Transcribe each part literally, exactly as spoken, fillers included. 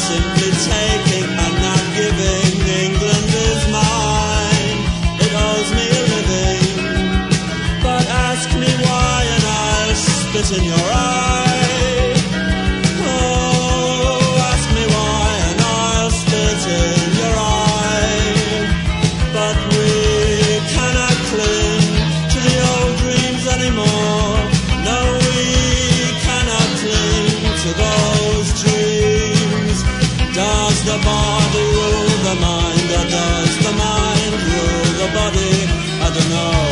simply taking and not giving. England is mine, it owes me a living. But ask me why and I'll spit in your eye. Oh, ask me why and I'll spit in your eye. But we cannot cling to the old dreams anymore. No, we cannot cling to those dreams. Does the body rule the mind, or does the mind rule the body? I don't know.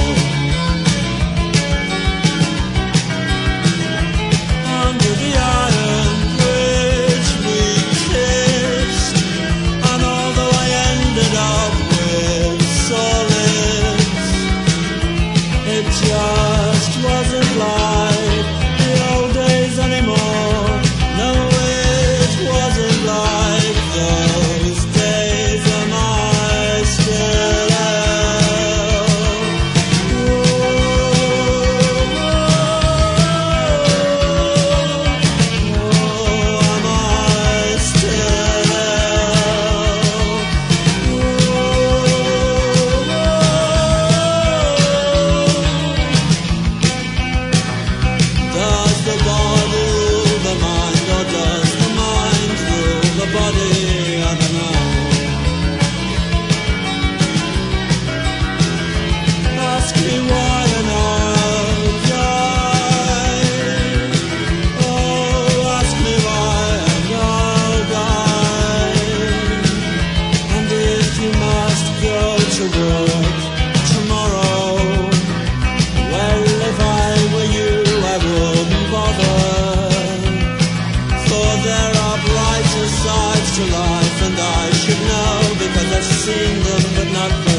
Under the iron bridge we kissed, and although I ended up with sore lips, it just wasn't like the old days anymore. No, it wasn't like those days. Am I still ill? Oh, am I still ill? Does the body rule the mind, or does the mind rule the body? I don't know. Ask me why and I'll die. Oh, ask me why and I'll die. And if you must go to work tomorrow, well, if I were you, I wouldn't bother. For there are brighter sides to life, and I should know, because I've seen them, but not for